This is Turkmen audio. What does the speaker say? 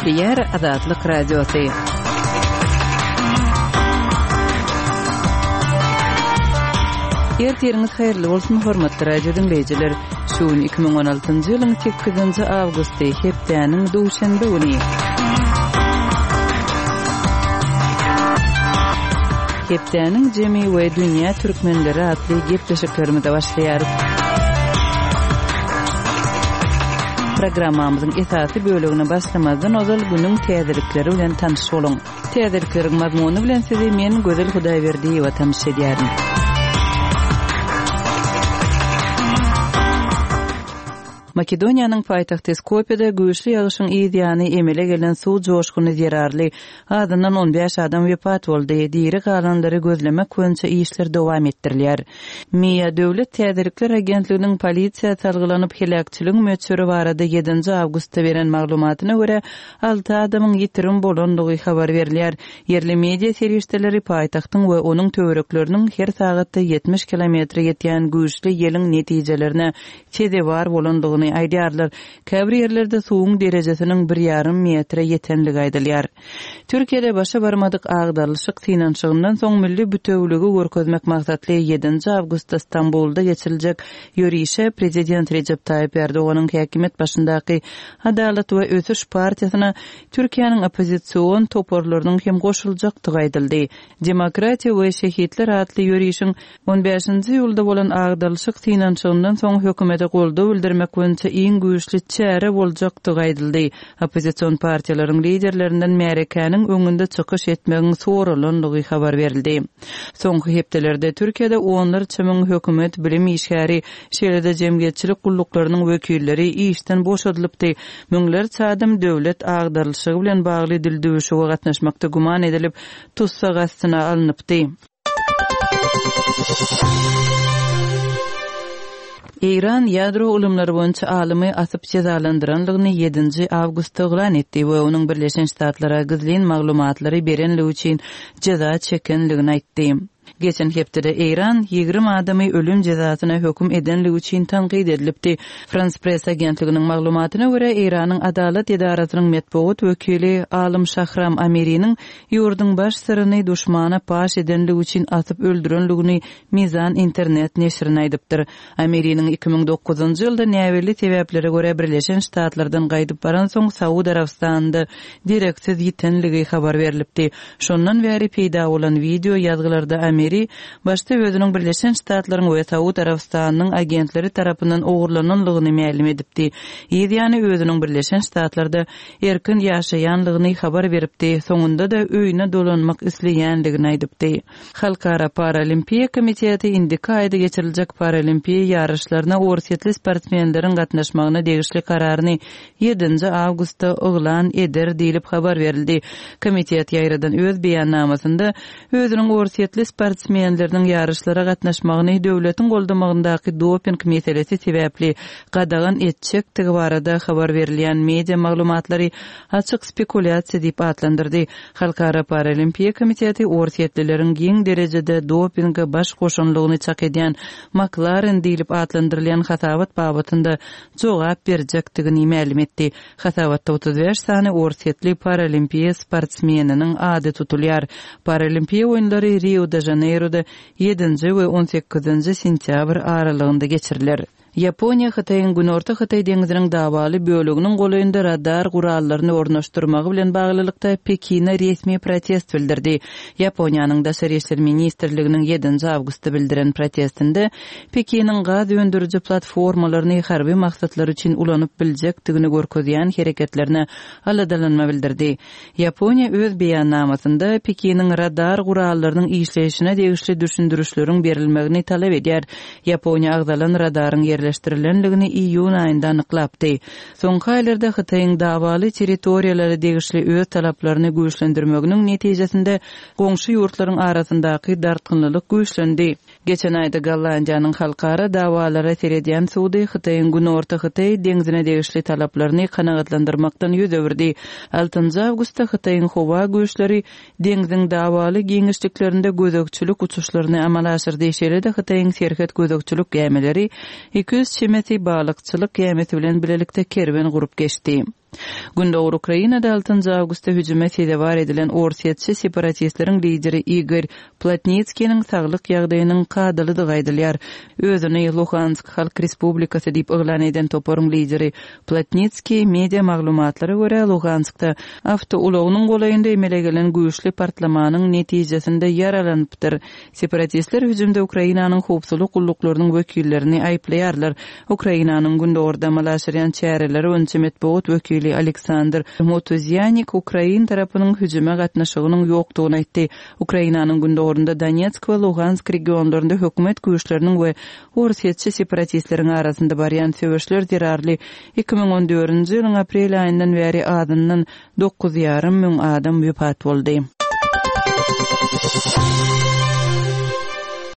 Yer Azatlyk Radiosu. Ertiriňiz haýyrly bolsun hormatly radio dinleýijiler. Şu 2016-njy ýylyň 8-nji awgusty hepdeniň duşanby güni. Hepdeniň jemi we dünýä türkmenleri atly gepleşiklerimize başlaýar. Programmamyzyň esasy bölügine başlamazdan ozal günüň täzelikleri bilen tanış boluň. Täzelikleriň mazmuny bilen sizi men Gözel Hudaýberdiýewa tanış edýärim. Makedoniýanyň paýtagty Skopjede güýçli ýagyşyň ýygyny emele gelen suw joşguny zerarly. Adyndan 15 adam wepat boldy. Diýeri galanlary gözlemek boýunça işler dowam etdirilýär. Miýa döwlet täzelikler agentliginiň polisiýa salgylanyp helakçylyk möçüri barada 7 awgustda beren maglumatyna görä 6 adamyň ýitirim bolandygy habar berilýär. Yerli media serişdeleri paýtagtyň we onuň töwerekleriniň her sagatda 70 kilometr ýetýän güýçli ýeliň netijelerine çede bar bolandygyny aýdýarlar. Käbir ýerlerde suwuň derejesiniň 1,5 metre ýetenligi aýdylýar. Türkiýede başa barmadyk agdarlyşyk finançygyndan soň milli bütewligi görkezmek maksatly 7 awgustda Stambulda geçiriljek ýörüşe prezident Recep Tayyip Erdoğanyň häkimet başyndaky Adalet we Ösüş partiýasyna Türkiýanyň opozisiýon toporlarynyň hem goşuljakdygy aýdyldy. Demokratiýa we şehitler adly ýörüşiň 15-nji ýylda bolan agdarlyşyk finançygyndan soň hökümete goldaw bildirmek boýunça iň güýçli çäre boljakdygy aýdyldy. Opozisiýon partiýalaryň liderlerinden Märekäniň öňünde çykyş etmegiň soralandygy habar berildi. Soňky hepdelerde Türkiýede onlarça müň hökümet bilim işgäri, şeýle-de jemgyýetçilik gulluklarının wekilleri işden boşadylypdy. Müňlerçe adam döwlet agdarlyşygy bilen bagly dildöwüşige gatnaşmakda guman edilip tutsak astyna alınıpdy. İran ýadro ulumlary boýunça alymy asyp cezalandyranlygyny 7 awgustda elan etdi we onuň Birleşen Ştatlara gizlin maglumatlary berenligi üçin ceza çekenligini aýtdy. Geçen hepde İran 20 adamy ölüm cezasyna hökm edenligi üçin tanqid edilipdi. France Press agentliginiň maglumatyna görä İranyň adalet edarasynyň metbuat wekili Alym Şahram Amiriň ýurduň baş syryny duşmana paş edenligi üçin atyp öldürenligini Mizan internet neşrine aýdypdyr. Amiriň 2009-njy ýylda näweli sebäplere görä Birleşen Ştatlardan gaýdyp baran soň Saudi Arabistanda direksiz ýitenligi habar berilipdi. Şondan bäri peýda bolan video ýazgylarda Amiri başta özüniň Birleşen Ştatlaryň we Saudi Arabistanyň agentleri tarapyndan ogurlananlygyny ma'lum edipdi. Ýa-ni özüniň Birleşen Ştatlarda erkin ýaşaýanlygyny habar beripdi. Soňunda da öýüne dolanmak isleýänligini aýdypdy. Halkara Paralimpiýa komiteti indiki aýda geçiriljek paralimpiýa ýarışlaryna orsiýetli sportmenleriň gatnaşmagyna degişli kararyny 7 awgustda elan eder diýilip habar berildi. Komitet ýaýradan öz beýannamasynda özüniň orsiýetli sportmenleriniň ýarışlara gatnaşmagyny döwletiň goldamagyndaky doping meselesi sebäpli gadagan etjekdigi barada habar berilýän media maglumatlary açyk spekulyasiýa diýip atlandyrdy. Halkara Paralimpiýa komiteti orsiýetlileriň giň derejede dopingga baş goşanlygyny çak edýän McLaren diýilip atlandyrylýan hasabat babatynda jogap berjekdigini ma'lum etdi. Hasabatda 35 sany orsiýetli paralimpiýa sportsmeniniň ady tutulýar. Paralimpiýa oýunlary Rio de Janeiro'da 7 we 18 sentyabr aralygynda geçirilir. Yaponiya Hytaýyň Günorta Hytaý deňiziniň dawaly bölüginiň golaýynda radar gurallaryny ornaşdyrmagy bilen baglylykda Pekin'e resmi protest bildirdi. Yaponiýanyň Daşary işler ministrliginiň 7 awgustda bildiren protestinde Pekiniň gaz öndürüji platformalaryny harby maksatlar üçin ulanyp biljekdigini görkezýän hereketlerine aladalanma bildirdi. Yaponiýa öz beýannamasynda Pekiniň radar gurallarynyň işleýişine degişli düşündürüşleriň berilmegini talap edýär. Yaponiýa agzalan radaryň yerleştirilenligini iýun aýynda anyklapdy. Soňky aýlarda Hytaýyň dawaly territoriýalary degişli öz talaplaryny güýçlendirmeginiň netijesinde goňşy ýurtlaryň arasyndaky dartgynlylyk güýçlendi. Geçen aýda Gollandiýanyň halkara dawalara seredýän suwdy Hytaýyň Günorta Hytaý deňizine degişli talaplaryny kanagatlandyrmakdan ýüz öwürdi. 6 awgustda Hytaýyň howa güýçleri deňiziň dawaly giňişliklerinde gözekçilik uçuşlaryny amala aşyrdy. Şeýle-de Hytaýyň serhet gözekçilik gämeleri 200 çemeti balıkçılık gemisi bilen bilelikde kerwen gurup geçdi. Gündöwür Ukrainada 6 awgustda hüjüme sedabar edilen Orsetçi separatistlerin lideri Igor Plotnitskiň saglyk ýagdaýynyň kadalydy gaýdylýar. Özüni Luhansk Halk Respublikasy diýip oglan eden toparyň lideri Plotnitski media maglumatlara görä Luhanskda awtoulagynyň golaýynda emele gelen güýçli partlamanyň netijesinde yaralanypdyr. Separatistler hüjümde Ukrainanyň howpsuzlyk gulluklarının wekillerini aýplaýarlar. Ukrainanyň gündäwerde malaşyryan çäreleri öňçe metbuat wekili Aleksandr Motuzyanik Ukrain tarapynyň hüjüme gatnaşygynyň ýokdugyny aýtdy. Ukrainanyň gündäwrinde Donetsk we Luhansk regionlarynda hökümet güýçleriniň we Orsetçi separatistleriň arasynda barýan söwüşler zerarly. 2014-nji ýylyň aprel aýyndan bäri adyndan 9,5 müň adam wepat boldy.